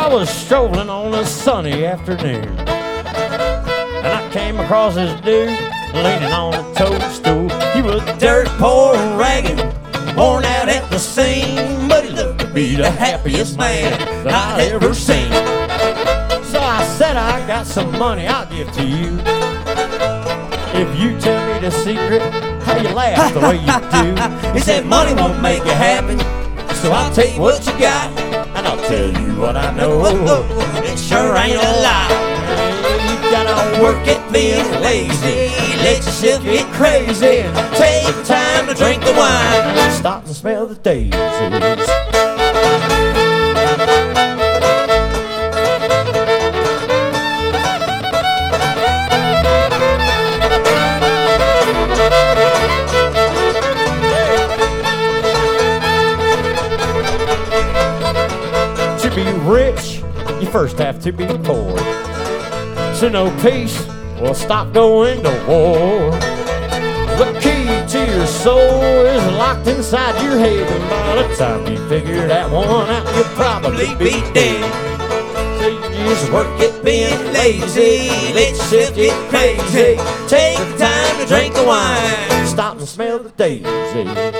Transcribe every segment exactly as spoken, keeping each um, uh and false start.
I was strolling on a sunny afternoon, and I came across this dude leaning on a toadstool. He was dirt poor and ragged, worn out at the seam, but he looked to be the happiest man that I'd ever seen. So I said, I got some money I'll give to you if you tell me the secret how you laugh the way you do. He said, money won't make you happy, so I'll take what you got, and I'll tell you what I know. It sure ain't a lie. You gotta work at being lazy, let yourself get crazy, and take time to drink the wine, stop and smell the daisies. To be rich, you first have to be poor. So no peace, well, stop going to war. The key to your soul is locked inside your head, and by the time you figure that one out, you'll probably be dead. So you just work at being lazy, let yourself get crazy, take the time to drink the wine, stop and smell the daisies.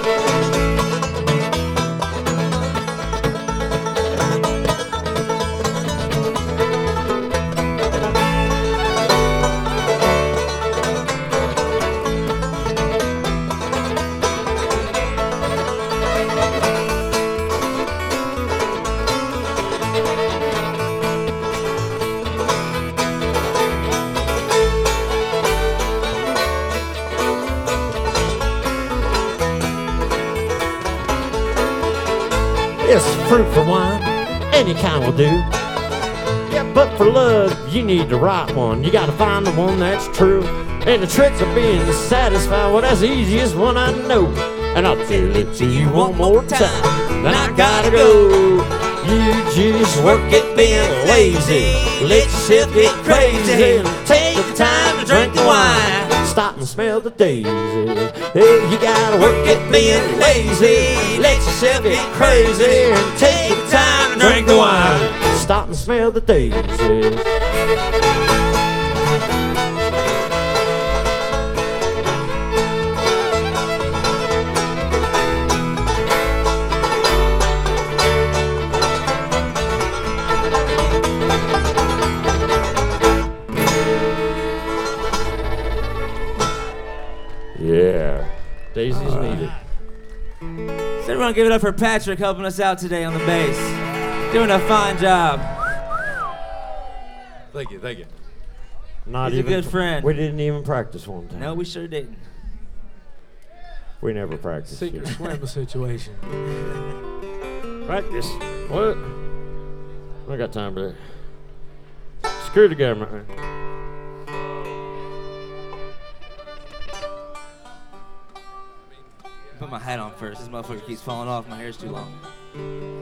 It's fruit for wine, any kind will do. Yeah, but for love, you need the right one. You gotta find the one that's true. And the trick of being satisfied, well, that's the easiest one I know. And I'll tell it to you one more time, then I gotta go. You just work at being lazy, let yourself get crazy, and take the time to drink the wine, stop and smell the daisies. Hey, you gotta work at being lazy, let yourself get crazy, and take the time to drink the wine, stop and smell the daisies. Yeah, daisies uh, needed. So everyone give it up for Patrick helping us out today on the bass. Doing a fine job. Thank you, thank you. Not He's even, a good friend. We didn't even practice one time. No, we sure didn't. We never practiced. Secret swimmer situation. Practice? What? I got time for that. Screw the government. Put my hat on first. This motherfucker keeps falling off. My hair's too long.